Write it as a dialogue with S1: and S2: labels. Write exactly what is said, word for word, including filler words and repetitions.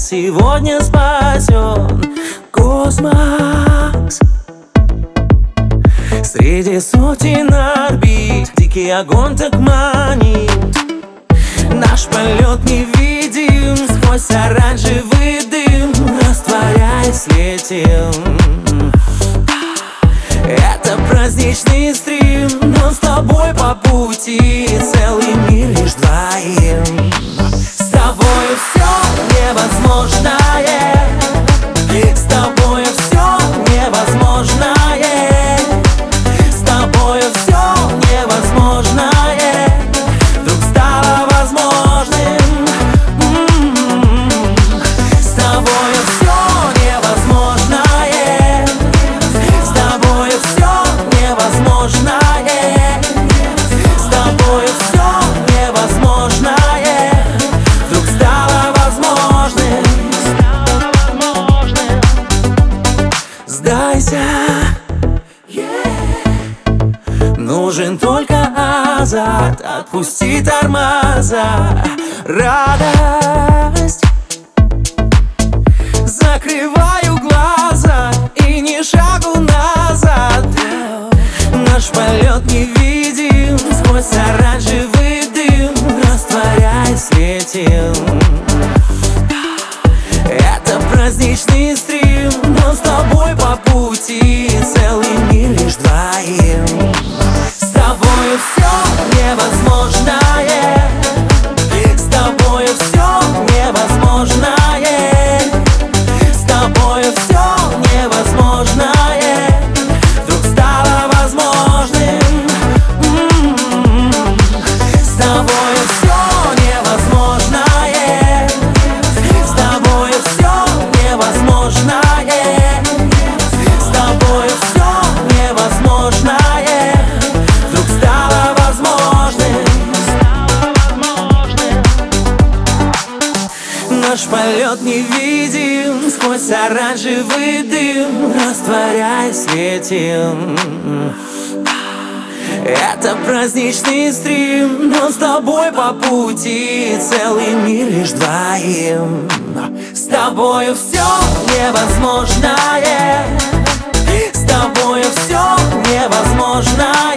S1: сегодня спасен космос. Среди сотен орбит дикий огонь так манит. Наш полет невидим, сквозь оранжевый дым, растворяясь, летим. Это праздничный стрим, но с тобой по пути, целый мир лишь двоим. С тобою все невозможное, с тобою все невозможное, с тобою все невозможное вдруг стало возможным. М-м-м. С тобою все невозможное, с тобою все невозможное, с тобою все невозможное вдруг стало возможным. Сдайся, нужен только азарт, отпусти тормоза, радость. Закрываю глаза и ни шагу назад. Наш полет невидим, сквозь оранжевый дым, растворяясь, летим. Это праздничный стрим, но с тобой по пути, целый мир лишь двоим. С тобою все невозможное, с тобою все невозможное, с тобою все невозможное вдруг стало возможным. М-м-м. С тобою все невозможное, с тобою все невозможное, с тобою все невозможное вдруг стало возможным. Наш полет невидим, сквозь оранжевый дым, растворяясь, летим. Это праздничный стрим, но с тобой по пути, целый мир лишь двоим. С тобою все невозможное, с тобою все невозможное.